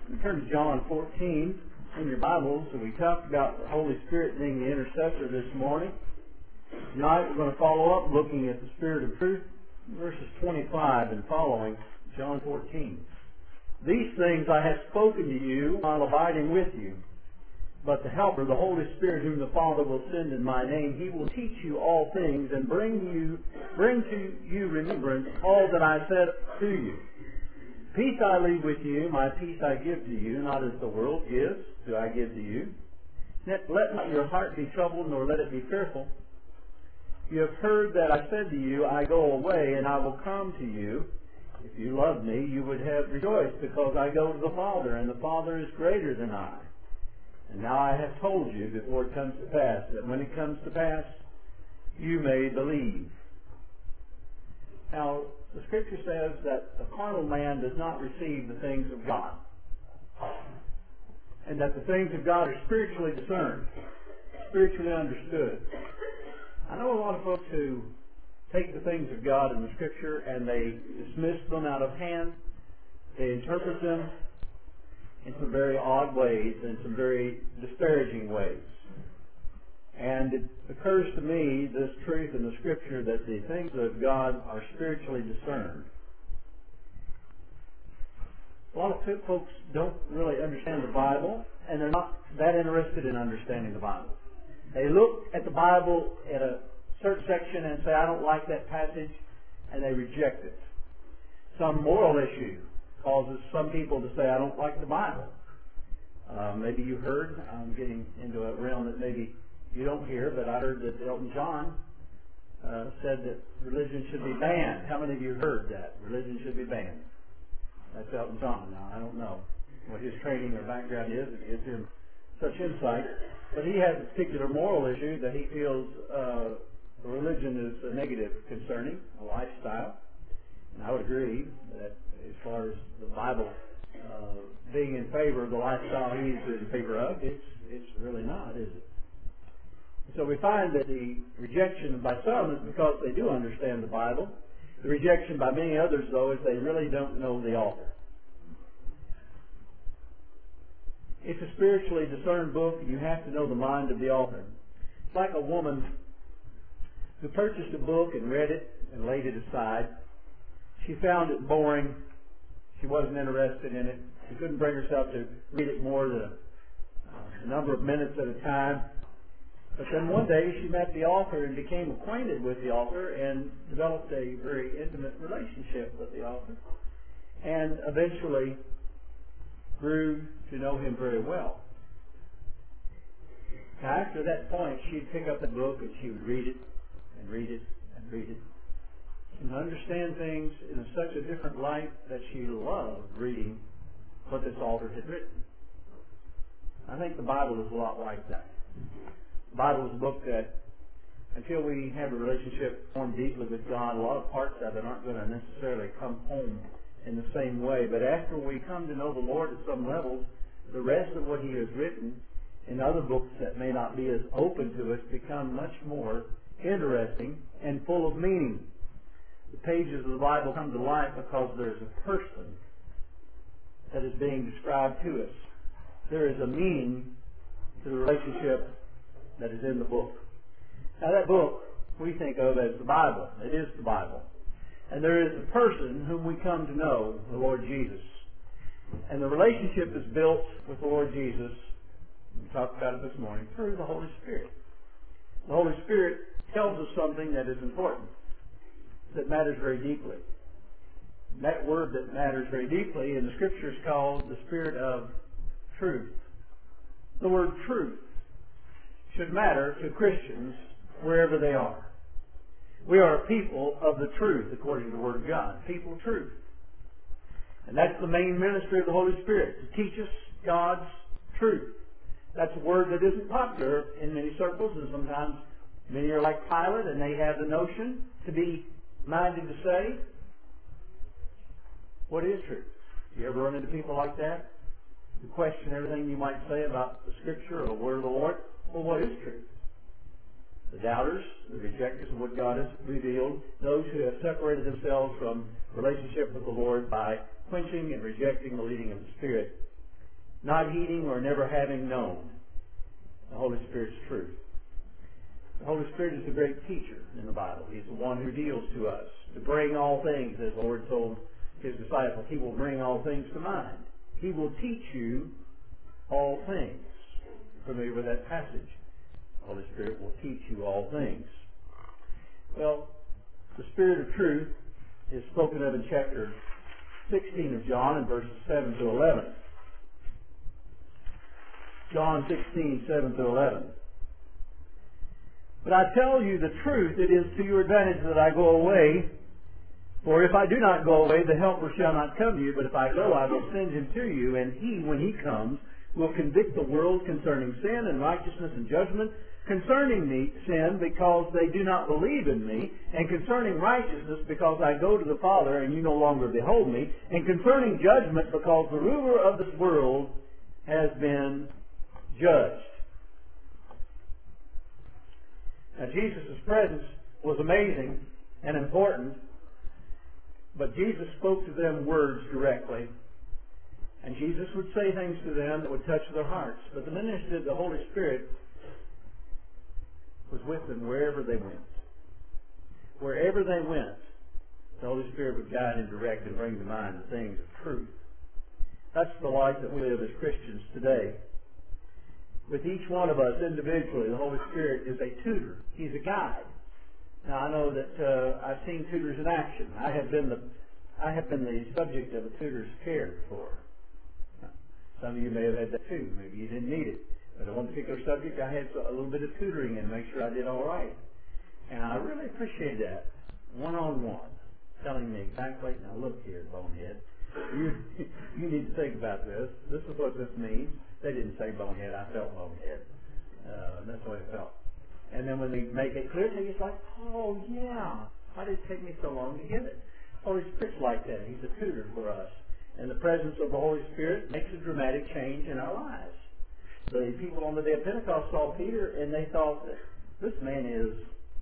Turn to John 14 in your Bibles. So we talked about the Holy Spirit being the intercessor this morning. Tonight we're going to follow up looking at the Spirit of truth, verses 25 and following, John 14. These things I have spoken to you while abiding with you. But the Helper, the Holy Spirit, whom the Father will send in my name, He will teach you all things and bring to you remembrance all that I said to you. Peace I leave with you, my peace I give to you, not as the world gives, do I give to you. Let not your heart be troubled, nor let it be fearful. You have heard that I said to you, I go away, and I will come to you. If you loved me, you would have rejoiced, because I go to the Father, and the Father is greater than I. And now I have told you before it comes to pass, that when it comes to pass, you may believe. Now, the Scripture says that the carnal man does not receive the things of God, and that the things of God are spiritually discerned, spiritually understood. I know a lot of folks who take the things of God in the Scripture and they dismiss them out of hand. They interpret them in some very odd ways, in some very disparaging ways. And it occurs to me, this truth in the Scripture, that the things of God are spiritually discerned. A lot of folks don't really understand the Bible, and they're not that interested in understanding the Bible. They look at the Bible at a certain section and say, I don't like that passage, and they reject it. Some moral issue causes some people to say, I don't like the Bible. Maybe you heard, I'm getting into a realm that maybe you don't hear, but I heard that Elton John said that religion should be banned. How many of you heard that? Religion should be banned. That's Elton John. Now, I don't know what his training or background is. It gives him such insight. But he has a particular moral issue that he feels religion is a negative concerning a lifestyle. And I would agree that as far as the Bible being in favor of the lifestyle he's in favor of, it's really not, is it? So we find that the rejection by some is because they do understand the Bible. The rejection by many others, though, is they really don't know the author. It's a spiritually discerned book, and you have to know the mind of the author. It's like a woman who purchased a book and read it and laid it aside. She found it boring. She wasn't interested in it. She couldn't bring herself to read it more than a number of minutes at a time. But then one day she met the author and became acquainted with the author and developed a very intimate relationship with the author, and eventually grew to know him very well. Now, after that point, she'd pick up the book and she would read it and read it and read it and understand things in such a different light that she loved reading what this author had written. I think the Bible is a lot like that. The Bible is a book that, until we have a relationship formed deeply with God, a lot of parts of it aren't going to necessarily come home in the same way. But after we come to know the Lord at some levels, the rest of what He has written in other books that may not be as open to us become much more interesting and full of meaning. The pages of the Bible come to life because there's a person that is being described to us. There is a meaning to the relationship that is in the book. Now, that book we think of as the Bible. It is the Bible. And there is a person whom we come to know, the Lord Jesus. And the relationship is built with the Lord Jesus, we talked about it this morning, through the Holy Spirit. The Holy Spirit tells us something that is important, that matters very deeply. And that word that matters very deeply in the Scripture is called the Spirit of truth. The word truth should matter to Christians wherever they are. We are a people of the truth, according to the Word of God. People of truth. And that's the main ministry of the Holy Spirit, to teach us God's truth. That's a word that isn't popular in many circles, and sometimes many are like Pilate, and they have the notion to be minded to say, what is truth? Do you ever run into people like that? Who question everything you might say about the Scripture or the Word of the Lord? Well, what is truth? The doubters, the rejectors of what God has revealed, those who have separated themselves from relationship with the Lord by quenching and rejecting the leading of the Spirit. not heeding or never having known the Holy Spirit's truth. The Holy Spirit is the great teacher in the Bible. He's the one who reveals to us to bring all things, as the Lord told His disciples. He will bring all things to mind. He will teach you all things. Familiar with that passage? The Holy Spirit will teach you all things. Well, the Spirit of truth is spoken of in chapter 16 of John in verses 7 to 11. John 16, 7 to 11. But I tell you the truth, it is to your advantage that I go away. For if I do not go away, the Helper shall not come to you. But if I go, I will send him to you. And he, when he comes, will convict the world concerning sin and righteousness and judgment. Concerning me, sin, because they do not believe in me. And concerning righteousness, because I go to the Father, and you no longer behold me. And concerning judgment, because the ruler of this world has been judged. Now, Jesus' presence was amazing and important, but Jesus spoke to them words directly. And Jesus would say things to them that would touch their hearts. But the ministry of the Holy Spirit was with them wherever they went. Wherever they went, the Holy Spirit would guide and direct and bring to mind the things of truth. That's the life that we live as Christians today. With each one of us individually, the Holy Spirit is a tutor. He's a guide. Now, I know that I've seen tutors in action. I have been the subject of a tutor's care before. Some of you may have had that too. Maybe you didn't need it. But on one particular subject, I had a little bit of tutoring in to make sure I did all right. And I really appreciate that. One-on-one. Telling me exactly, now look here, bonehead. You need to think about this. This is what this means. They didn't say bonehead. I felt bonehead. That's the way it felt. And then when they make it clear to you, it's like, oh, yeah. Why did it take me so long to get it? Holy Spirit's like that. He's a tutor for us. And the presence of the Holy Spirit makes a dramatic change in our lives. The people on the day of Pentecost saw Peter, and they thought, this man is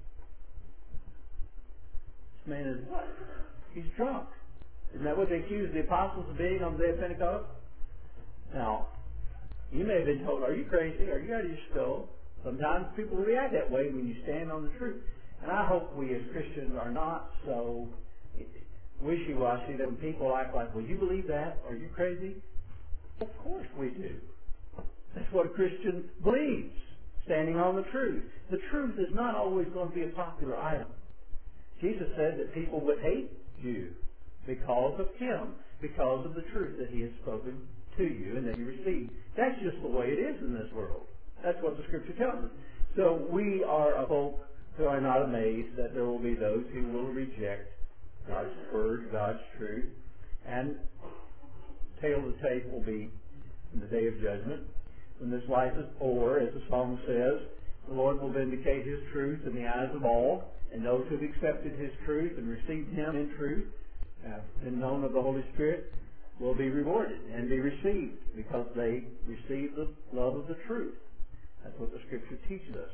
what? He's drunk. Isn't that what they accused the apostles of being on the day of Pentecost? Now, you may have been told, are you crazy? Are you out of your skull? Sometimes people react that way when you stand on the truth. And I hope we as Christians are not so wishy-washy that when people act like, well, you believe that? Are you crazy? Of course we do. That's what a Christian believes, standing on the truth. The truth is not always going to be a popular item. Jesus said that people would hate you because of Him, because of the truth that He has spoken to you and that you received. That's just the way it is in this world. That's what the Scripture tells us. So we are a folk who are not amazed that there will be those who will reject God's Word, God's truth, and tail of the tape will be in the day of judgment. When this life is o'er, as the song says, the Lord will vindicate His truth in the eyes of all, and those who have accepted His truth and received Him in truth, been known of the Holy Spirit, will be rewarded and be received because they receive the love of the truth. That's what the Scripture teaches us.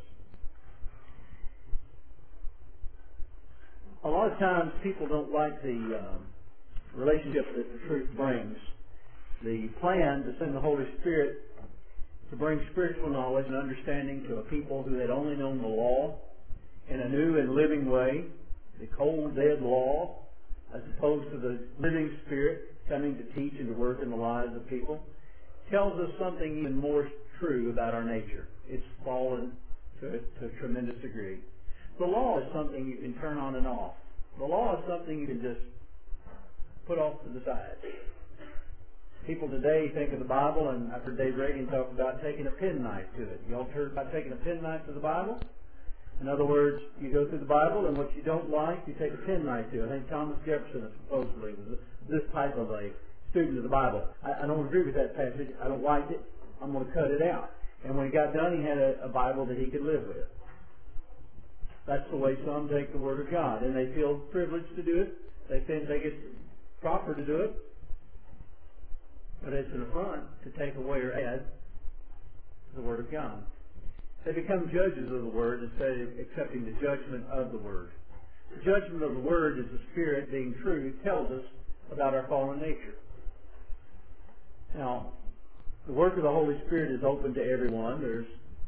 A lot of times people don't like the relationship that the truth brings. The plan to send the Holy Spirit to bring spiritual knowledge and understanding to a people who had only known the law in a new and living way, the cold, dead law, as opposed to the living Spirit coming to teach and to work in the lives of people, tells us something even more true about our nature. It's fallen to a tremendous degree. The law is something you can turn on and off. The law is something you can just put off to the side. People today think of the Bible, and I've heard Dave Reagan talk about taking a penknife to it. You all heard about taking a penknife to the Bible? In other words, you go through the Bible, and what you don't like, you take a penknife to. I think Thomas Jefferson supposedly was this type of a student of the Bible. I don't agree with that passage. I don't like it. I'm going to cut it out. And when he got done, he had a Bible that he could live with. That's the way some take the Word of God, and they feel privileged to do it. They think it's proper to do it. But it's an affront to take away or add to the Word of God. They become judges of the Word instead of accepting the judgment of the Word. The judgment of the Word is the Spirit being true, tells us about our fallen nature. Now, The work of the Holy Spirit is open to everyone. There's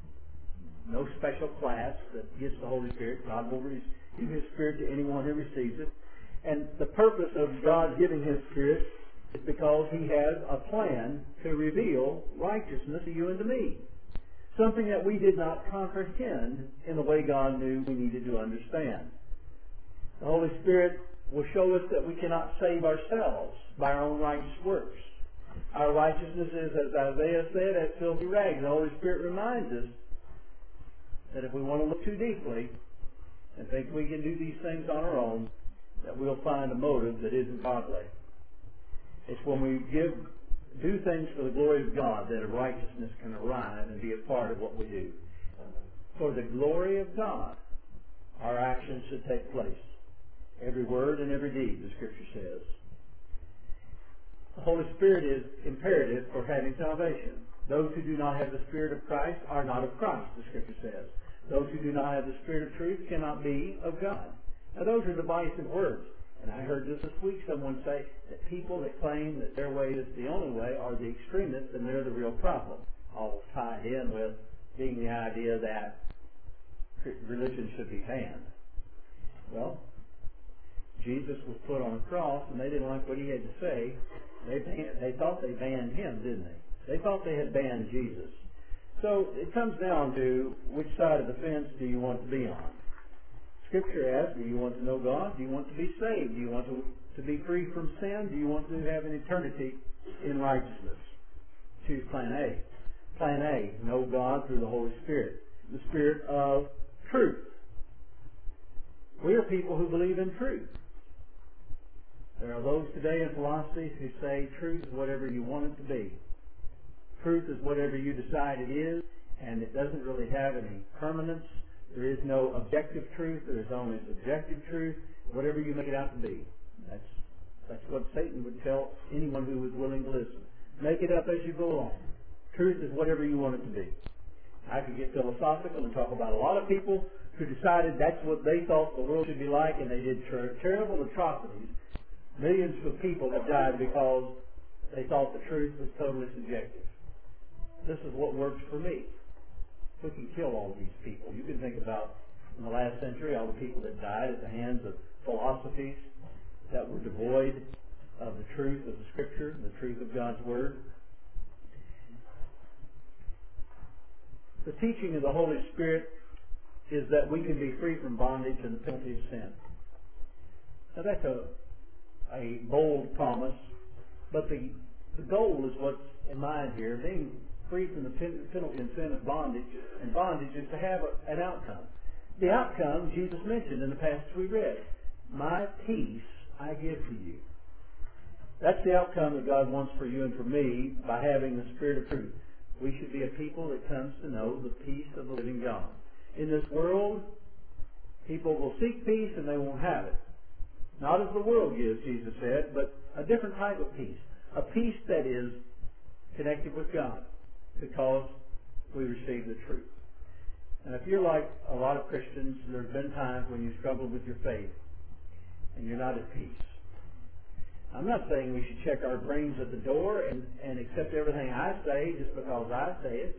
no special class that gets the Holy Spirit. God will give His Spirit to anyone who receives it. And the purpose of God giving His Spirit is because He has a plan to reveal righteousness to you and to me. Something that we did not comprehend in the way God knew we needed to understand. The Holy Spirit will show us that we cannot save ourselves by our own righteous works. Our righteousness is, as Isaiah said, as filthy rags. The Holy Spirit reminds us that if we want to look too deeply and think we can do these things on our own, that we'll find a motive that isn't godly. It's when we do things for the glory of God that a righteousness can arrive and be a part of what we do. For the glory of God, our actions should take place. Every word and every deed, the Scripture says. The Holy Spirit is imperative for having salvation. Those who do not have the Spirit of Christ are not of Christ, the Scripture says. Those who do not have the Spirit of truth cannot be of God. Now those are divisive words. And I heard just this week someone say that people that claim that their way is the only way are the extremists and they're the real problem. All tied in with being the idea that religion should be banned. Well, Jesus was put on a cross and they didn't like what He had to say. They thought they banned Him, didn't they? They thought they had banned Jesus. So it comes down to which side of the fence do you want to be on? Scripture asks, do you want to know God? Do you want to be saved? Do you want to be free from sin? Do you want to have an eternity in righteousness? Choose plan A. Plan A, know God through the Holy Spirit. The Spirit of truth. We are people who believe in truth. There are those today in philosophy who say truth is whatever you want it to be. Truth is whatever you decide it is, and it doesn't really have any permanence. There is no objective truth. There is only subjective truth, whatever you make it out to be. That's what Satan would tell anyone who was willing to listen. Make it up as you go along. Truth is whatever you want it to be. I could get philosophical and talk about a lot of people who decided that's what they thought the world should be like, and they did terrible atrocities. Millions of people have died because they thought the truth was totally subjective. This is what works for me. We can kill all these people. You can think about, in the last century, all the people that died at the hands of philosophies that were devoid of the truth of the Scripture, the truth of God's Word. The teaching of the Holy Spirit is that we can be free from bondage and the penalty of sin. Now that's a bold promise, but the goal is what's in mind here. Being free from the penalty and sin of bondage, and bondage is to have an outcome. The outcome Jesus mentioned in the passage we read. My peace I give to you. That's the outcome that God wants for you and for me by having the Spirit of truth. We should be a people that comes to know the peace of the living God. In this world, people will seek peace and they won't have it. Not as the world gives, Jesus said, but a different type of peace. A peace that is connected with God because we receive the truth. And if you're like a lot of Christians, there have been times when you struggle with your faith and you're not at peace. I'm not saying we should check our brains at the door and accept everything I say just because I say it.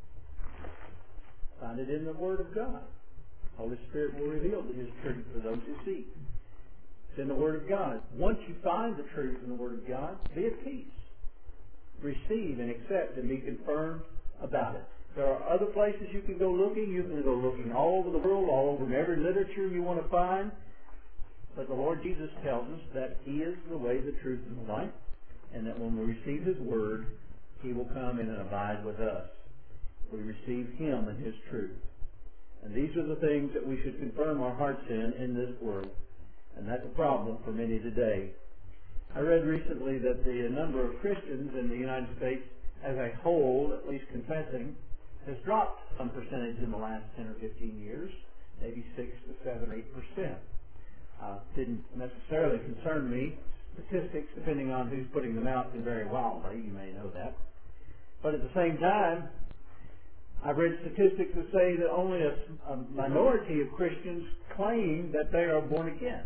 Find it in the Word of God. The Holy Spirit will reveal His truth for those who seek. It's in the Word of God. Once you find the truth in the Word of God, be at peace. Receive and accept and be confirmed about it. There are other places you can go looking. You can go looking all over the world, all over in every literature you want to find. But the Lord Jesus tells us that He is the way, the truth, and the life, and that when we receive His Word, He will come in and abide with us. We receive Him and His truth. And these are the things that we should confirm our hearts in this world. And that's a problem for many today. I read recently that the number of Christians in the United States as a whole, at least confessing, has dropped some percentage in the last 10 or 15 years, maybe 6 to 7 or 8%. Didn't necessarily concern me. Statistics, depending on who's putting them out, can vary wildly. You may know that. But at the same time, I've read statistics that say that only a minority of Christians claim that they are born again.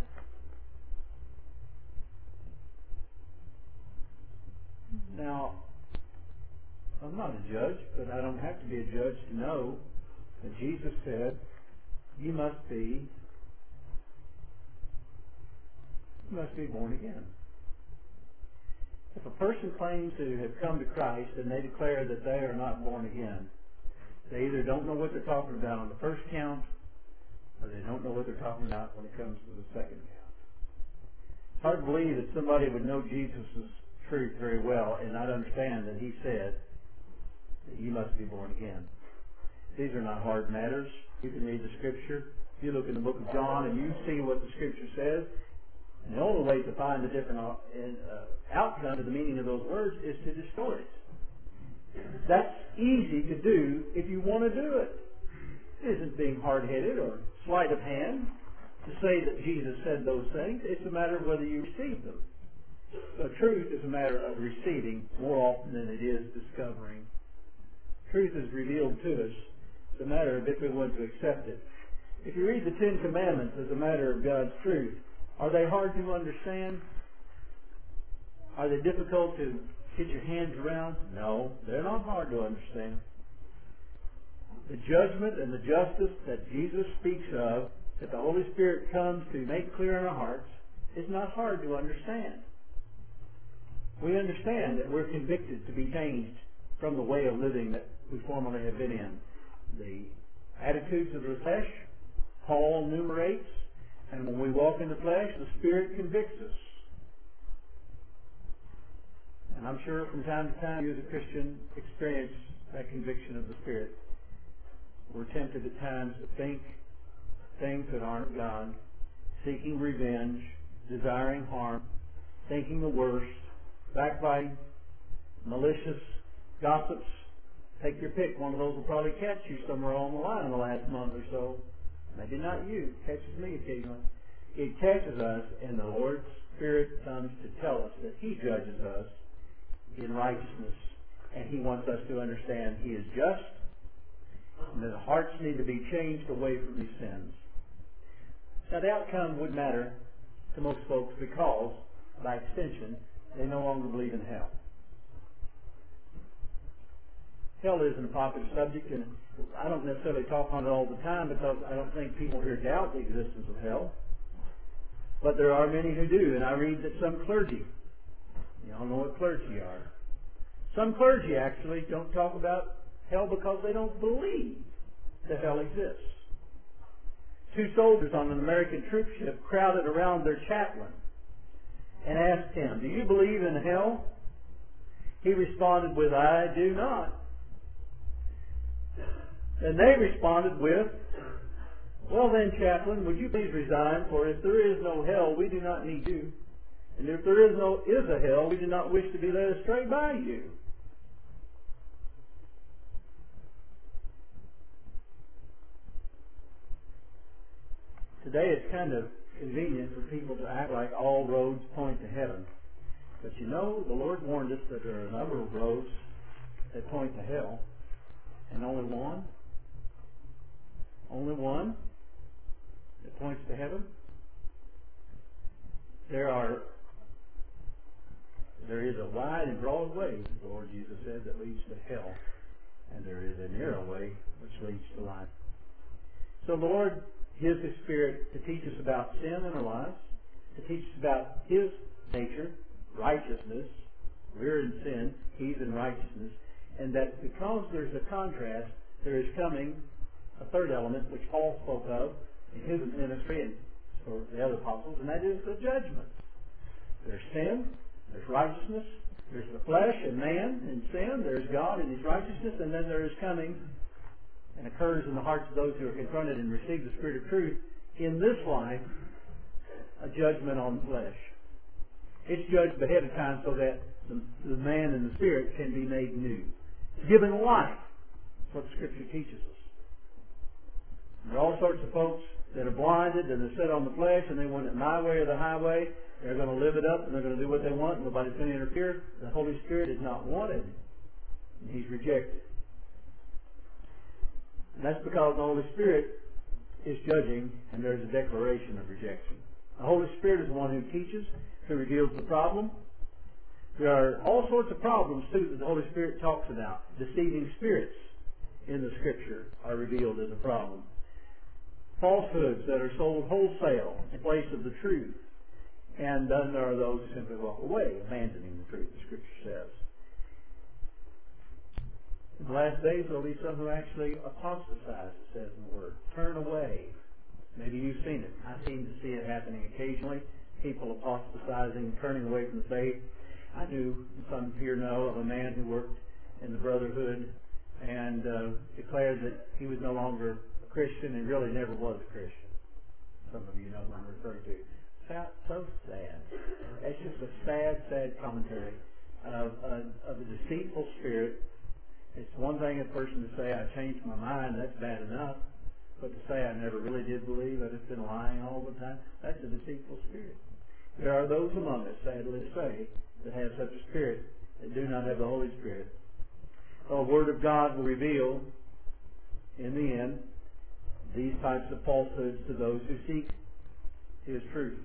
Now, I'm not a judge, but I don't have to be a judge to know that Jesus said, you must be born again. If a person claims to have come to Christ and they declare that they are not born again, they either don't know what they're talking about on the first count, or they don't know what they're talking about when it comes to the second count. It's hard to believe that somebody would know Jesus' truth very well and not understand that He said that you must be born again. These are not hard matters. You can read the Scripture. If you look in the book of John and you see what the Scripture says, and the only way to find a different outcome to the meaning of those words is to distort it. That's easy to do if you want to do it. It isn't being hard-headed or sleight of hand to say that Jesus said those things. It's a matter of whether you receive them. So truth is a matter of receiving more often than it is discovering. Truth is revealed to us. It's a matter of if we want to accept it. If you read the Ten Commandments as a matter of God's truth, are they hard to understand? Are they difficult to get your hands around? No, they're not hard to understand. The judgment and the justice that Jesus speaks of, that the Holy Spirit comes to make clear in our hearts, is not hard to understand. We understand that we're convicted to be changed from the way of living that we formerly have been in. The attitudes of the flesh, Paul enumerates, and when we walk in the flesh, the Spirit convicts us. And I'm sure from time to time you as a Christian experience that conviction of the Spirit. We're tempted at times to think things that aren't God, seeking revenge, desiring harm, thinking the worst, backbiting, malicious, gossips. Take your pick. One of those will probably catch you somewhere along the line in the last month or so. Maybe not you. It catches me occasionally. It catches us, and the Lord's Spirit comes to tell us that He judges us in righteousness, and He wants us to understand He is just, and that hearts need to be changed away from these sins. Now, the outcome would matter to most folks because, by extension, they no longer believe in hell. Hell isn't a popular subject, and I don't necessarily talk on it all the time because I don't think people here doubt the existence of hell. But there are many who do, and I read that some clergy, you all know what clergy are, some clergy actually don't talk about hell because they don't believe that hell exists. 2 soldiers on an American troop ship crowded around their chaplain and asked him, "Do you believe in hell?" He responded with, "I do not." And they responded with, "Well then, chaplain, would you please resign, for if there is no hell, we do not need you. And if there is a hell, we do not wish to be led astray by you." Today it's kind of convenient for people to act like all roads point to heaven. But you know, the Lord warned us that there are a number of roads that point to hell, and only one that points to heaven. There is a wide and broad way, the Lord Jesus said, that leads to hell, and there is a narrow way which leads to life. So the Lord gives His Spirit to teach us about sin in our lives, to teach us about His nature, righteousness. We're in sin, He's in righteousness, and that because there's a contrast, there is coming a third element which Paul spoke of in his ministry and for the other apostles, and that is the judgment. There's sin, there's righteousness, there's the flesh and man and sin, there's God and His righteousness, and then there is coming and occurs in the hearts of those who are confronted and receive the Spirit of truth in this life, a judgment on the flesh. It's judged ahead of time so that the man and the spirit can be made new, given life. That's what the Scripture teaches us. There are all sorts of folks that are blinded and they're set on the flesh and they want it my way or the highway. They're going to live it up and they're going to do what they want. Nobody's going to interfere. The Holy Spirit is not wanted, and He's rejected. And that's because the Holy Spirit is judging, and there's a declaration of rejection. The Holy Spirit is the one who teaches, who reveals the problem. There are all sorts of problems, too, that the Holy Spirit talks about. Deceiving spirits in the Scripture are revealed as a problem. Falsehoods that are sold wholesale in place of the truth. And then there are those who simply walk away, abandoning the truth, the Scripture says. In the last days, there will be some who actually apostatize, it says in the Word. Turn away. Maybe you've seen it. I seem to see it happening occasionally. People apostatizing, turning away from the faith. I knew, some here know, of a man who worked in the Brotherhood and declared that he was no longer a Christian and really never was a Christian. Some of you know what I'm referring to. So sad. It's just a sad, sad commentary of a deceitful spirit. It's one thing a person to say, I changed my mind, that's bad enough. But to say I never really did believe, I've just been lying all the time, that's a deceitful spirit. There are those among us, sadly to say, that have such a spirit that do not have the Holy Spirit. The Word of God will reveal, in the end, these types of falsehoods to those who seek His truth.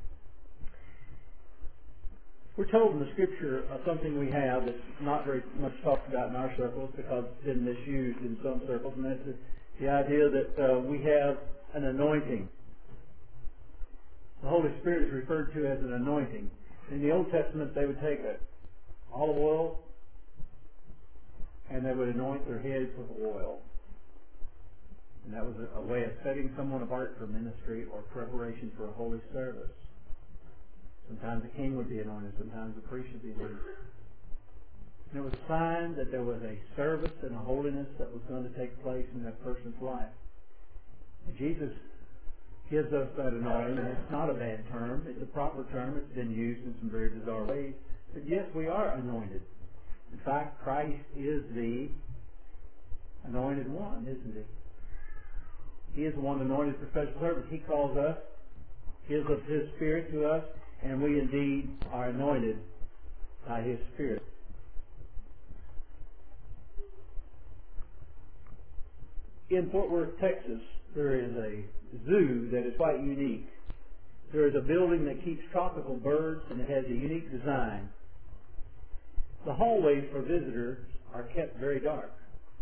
We're told in the Scripture of something we have that's not very much talked about in our circles because it's been misused in some circles, and that's the idea that we have an anointing. The Holy Spirit is referred to as an anointing. In the Old Testament, they would take olive oil and they would anoint their heads with oil. And that was a way of setting someone apart for ministry or preparation for a holy service. Sometimes the king would be anointed, sometimes the priest would be anointed. And it was a sign that there was a service and a holiness that was going to take place in that person's life. And Jesus gives us that anointing, and it's not a bad term. It's a proper term. It's been used in some very bizarre ways. But yes, we are anointed. In fact, Christ is the anointed one, isn't he? He is the one anointed for special service. He calls us, gives of His Spirit to us, and we indeed are anointed by His Spirit. In Fort Worth, Texas, there is a zoo that is quite unique. There is a building that keeps tropical birds, and it has a unique design. The hallways for visitors are kept very dark,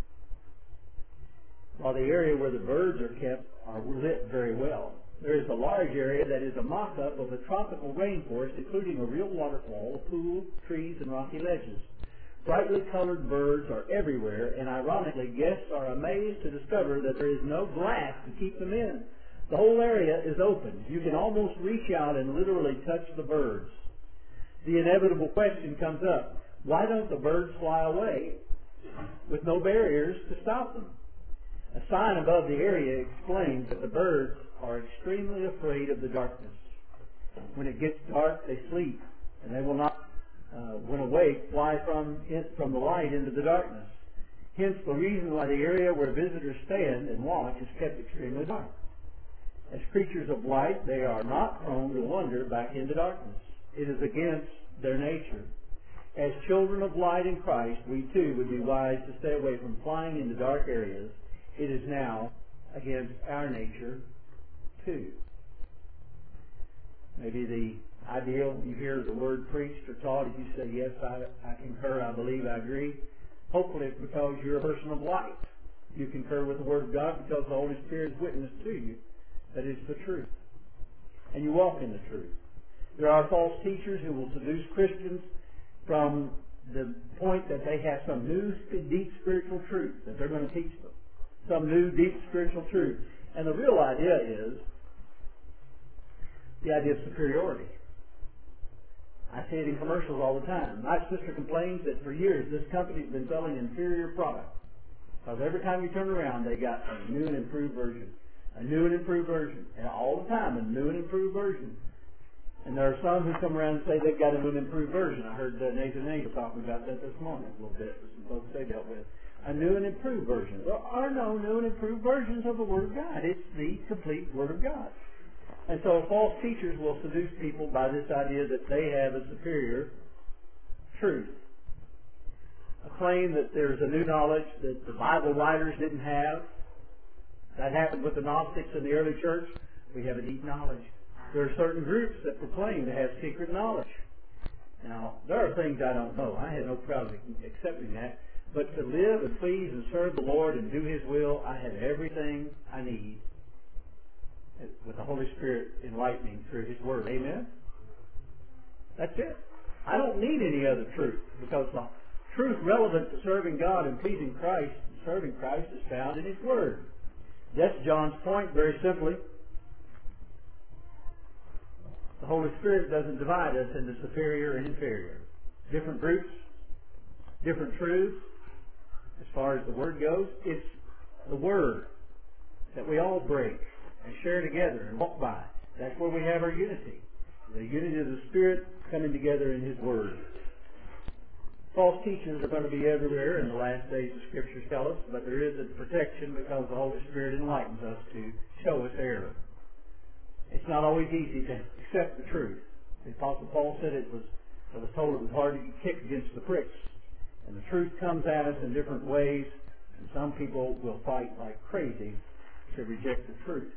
while the area where the birds are kept are lit very well. There is a large area that is a mock-up of a tropical rainforest, including a real waterfall, a pool, trees, and rocky ledges. Brightly colored birds are everywhere, and ironically, guests are amazed to discover that there is no glass to keep them in. The whole area is open. You can almost reach out and literally touch the birds. The inevitable question comes up, why don't the birds fly away with no barriers to stop them? A sign above the area explains that the birds are extremely afraid of the darkness. When it gets dark, they sleep, and they will not, when awake, fly from the light into the darkness. Hence the reason why the area where visitors stand and watch is kept extremely dark. As creatures of light, they are not prone to wander back into darkness. It is against their nature. As children of light in Christ, we too would be wise to stay away from flying into dark areas. It is now against our nature too. Maybe the ideal, you hear the word preached or taught, if you say, yes, I concur, I believe, I agree. Hopefully it's because you're a person of light. You concur with the Word of God because the Holy Spirit is witness to you that it's the truth. And you walk in the truth. There are false teachers who will seduce Christians from the point that they have some new, deep spiritual truth that they're going to teach them. Some new, deep spiritual truth. And the real idea is the idea of superiority. I see it in commercials all the time. My sister complains that for years this company's been selling inferior products. Because every time you turn around, they got a new and improved version. A new and improved version. And all the time, a new and improved version. And there are some who come around and say they've got a new and improved version. I heard Nathan Angel talking about that this morning a little bit with some folks they dealt with. A new and improved version. There are no new and improved versions of the Word of God. It's the complete Word of God. And so false teachers will seduce people by this idea that they have a superior truth. A claim that there's a new knowledge that the Bible writers didn't have. That happened with the Gnostics in the early church. We have a deep knowledge. There are certain groups that proclaim to have secret knowledge. Now, there are things I don't know. I had no problem accepting that. But to live and please and serve the Lord and do His will, I have everything I need with the Holy Spirit enlightening through His Word. Amen? That's it. I don't need any other truth, because the truth relevant to serving God and pleasing Christ and serving Christ is found in His Word. That's John's point, very simply. The Holy Spirit doesn't divide us into superior and inferior. Different groups, different truths. As far as the Word goes, it's the Word that we all break and share together and walk by. That's where we have our unity. The unity of the Spirit coming together in His Word. False teachers are going to be everywhere in the last days, the Scriptures tell us, but there is a protection because the Holy Spirit enlightens us to show us error. It's not always easy to accept the truth. The Apostle Paul said I was told it was hard to kick against the pricks. And the truth comes at us in different ways, and some people will fight like crazy to reject the truth.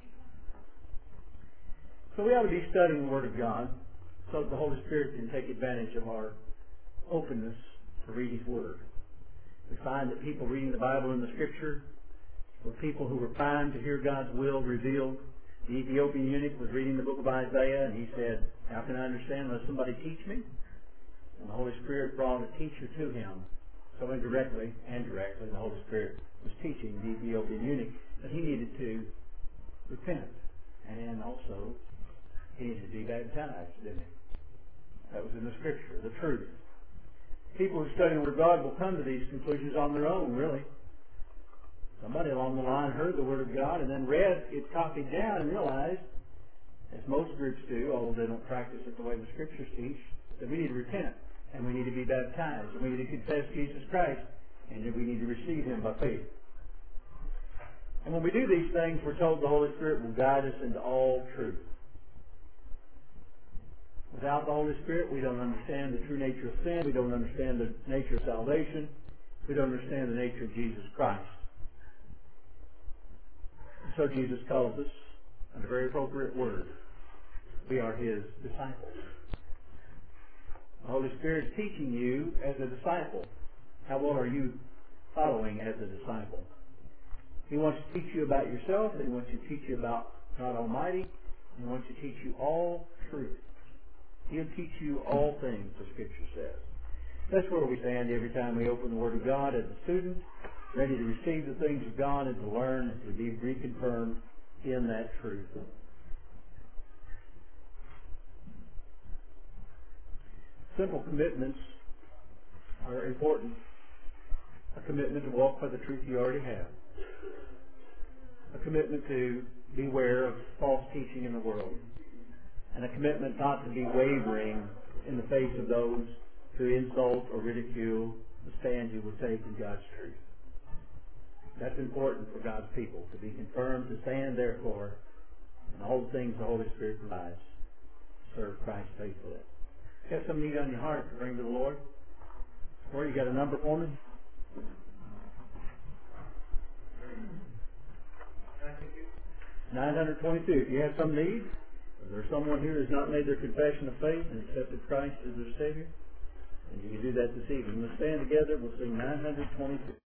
So we ought to be studying the Word of God so that the Holy Spirit can take advantage of our openness to read His Word. We find that people reading the Bible and the Scripture were people who were primed to hear God's will revealed. The Ethiopian eunuch was reading the book of Isaiah, and he said, "How can I understand unless somebody teach me?" And the Holy Spirit brought a teacher to him. So indirectly and directly, the Holy Spirit was teaching the Ethiopian eunuch that he needed to repent. And also, he needed to be baptized, didn't he? That was in the Scripture, the truth. People who study the Word of God will come to these conclusions on their own, really. Somebody along the line heard the Word of God and then read it copied down and realized, as most groups do, although they don't practice it the way the Scriptures teach, that we need to repent and we need to be baptized and we need to confess Jesus Christ and that we need to receive Him by faith. And when we do these things, we're told the Holy Spirit will guide us into all truth. Without the Holy Spirit, we don't understand the true nature of sin. We don't understand the nature of salvation. We don't understand the nature of Jesus Christ. And so Jesus calls us, in a very appropriate word, we are His disciples. The Holy Spirit is teaching you as a disciple. How well are you following as a disciple? He wants to teach you about yourself, and He wants to teach you about God Almighty, and He wants to teach you all truth. He'll teach you all things, the Scripture says. That's where we stand every time we open the Word of God as a student, ready to receive the things of God and to learn and to be reconfirmed in that truth. Simple commitments are important. A commitment to walk by the truth you already have. A commitment to beware of false teaching in the world. And a commitment not to be wavering in the face of those who insult or ridicule the stand you will take in God's truth. That's important for God's people, to be confirmed, to stand therefore, and all the things the Holy Spirit provides. Serve Christ faithfully. You got some need on your heart to bring to the Lord? Or you got a number for me? 922. If you have some need, or there's someone here who has not made their confession of faith and accepted Christ as their Savior, and you can do that this evening. Let's stand together. We'll sing 922.